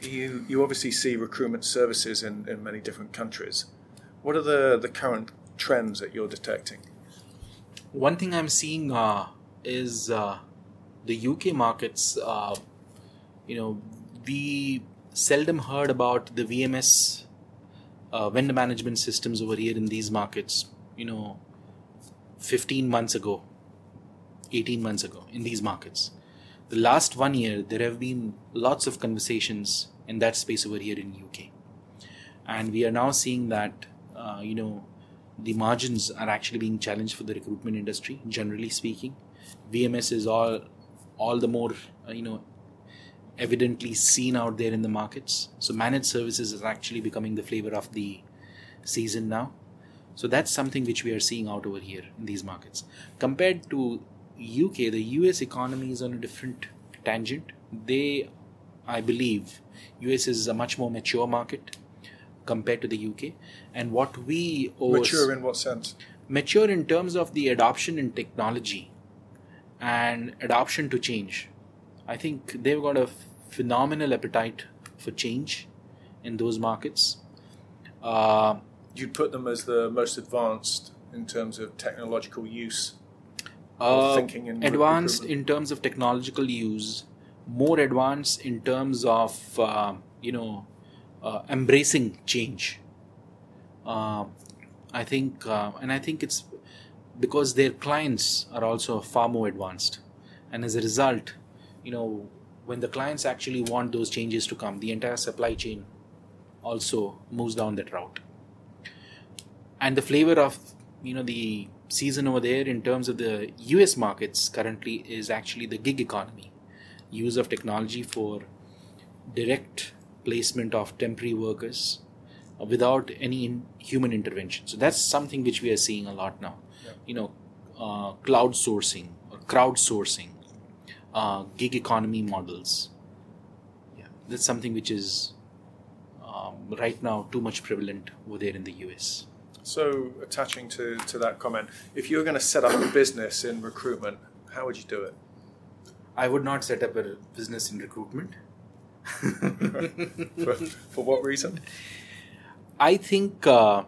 you obviously see recruitment services in many different countries. What are the current trends that you're detecting? One thing I'm seeing is the UK markets. We seldom heard about the VMS vendor management systems over here in these markets. 15 months ago, 18 months ago in these markets. The last 1 year, there have been lots of conversations in that space over here in UK. And we are now seeing that, the margins are actually being challenged for the recruitment industry, generally speaking. VMS is all the more, evidently seen out there in the markets. So managed services is actually becoming the flavor of the season now. So that's something which we are seeing out over here in these markets. Compared to UK, the US economy is on a different tangent. I believe, US is a much more mature market compared to the UK. And what we owe... Mature in what sense? Mature in terms of the adoption in technology and adoption to change. I think they've got a phenomenal appetite for change in those markets. You'd put them as the most advanced in terms of technological use, thinking in advanced recruitment? In terms of technological use, more advanced in terms of embracing change. I think it's because their clients are also far more advanced, and as a result, when the clients actually want those changes to come, the entire supply chain also moves down that route. And the flavor of the season over there in terms of the US markets currently is actually the gig economy, use of technology for direct placement of temporary workers without any human intervention. So that's something which we are seeing a lot now. Yeah. Cloud sourcing or crowdsourcing, gig economy models. Yeah, that's something which is right now too much prevalent over there in the US. So, attaching to that comment, if you were going to set up a business in recruitment, how would you do it? I would not set up a business in recruitment. For what reason? I think,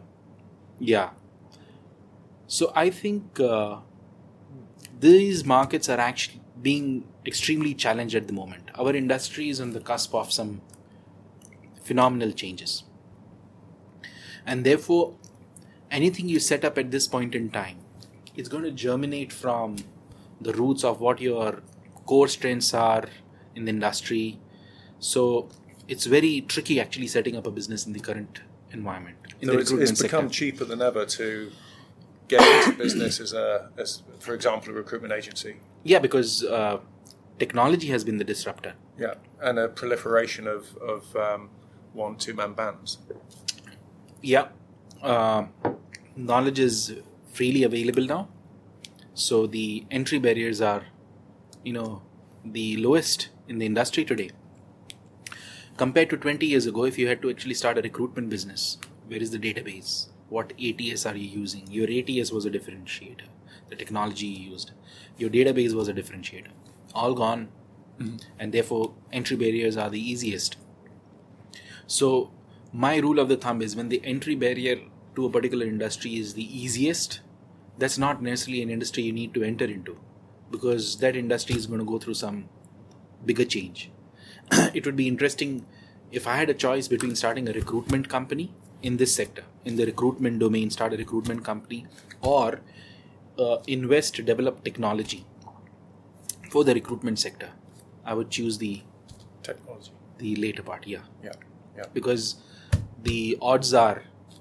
So I think these markets are actually being extremely challenged at the moment. Our industry is on the cusp of some phenomenal changes. And therefore, anything you set up at this point in time, it's going to germinate from the roots of what your core strengths are in the industry. So it's very tricky actually setting up a business in the current environment. It's become cheaper than ever to get into business as for example, a recruitment agency. Yeah, because technology has been the disruptor. Yeah, and a proliferation of 1-2-man bands. Yeah. Knowledge is freely available now. So the entry barriers are, the lowest in the industry today. Compared to 20 years ago, if you had to actually start a recruitment business, where is the database? What ATS are you using? Your ATS was a differentiator. The technology you used. Your database was a differentiator. All gone. Mm-hmm. And therefore, entry barriers are the easiest. So my rule of the thumb is when the entry barrier to a particular industry is the easiest, that's not necessarily an industry you need to enter into, because that industry is going to go through some bigger change. It would be interesting if I had a choice between starting a recruitment company in this sector, in the recruitment domain, start a recruitment company, or develop technology for the recruitment sector. I would choose the technology, the later part. Yeah. Because the odds are,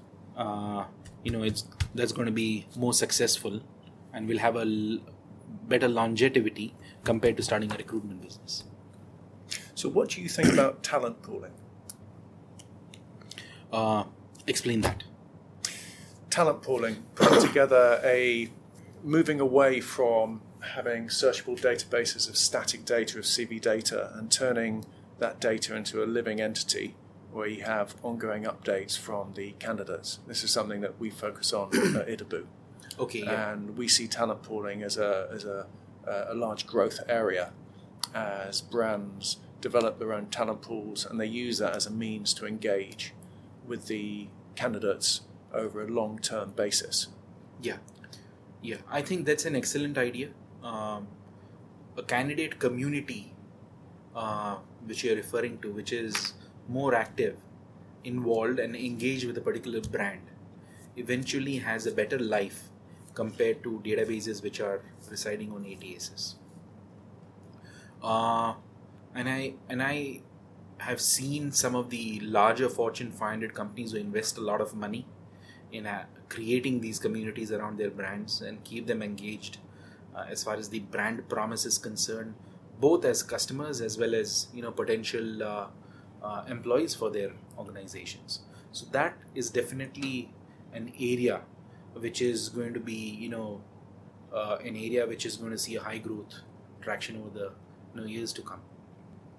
that's going to be more successful and will have a better longevity compared to starting a recruitment business. So what do you think about talent pooling? Explain that. Talent pooling, putting together moving away from having searchable databases of static data, of CV data, and turning that data into a living entity where you have ongoing updates from the candidates. This is something that we focus on at Idabu. Okay. Yeah. And we see talent pooling as a large growth area as brands develop their own talent pools, and they use that as a means to engage with the candidates over a long-term basis. Yeah, yeah. I think that's an excellent idea. A candidate community, which you're referring to, which is more active, involved, and engaged with a particular brand, eventually has a better life compared to databases which are residing on ATSs. And I have seen some of the larger Fortune 500 companies who invest a lot of money in creating these communities around their brands and keep them engaged as far as the brand promise is concerned, both as customers as well as potential employees for their organizations. So that is definitely an area which is going to be an area which is going to see a high growth traction over the years to come.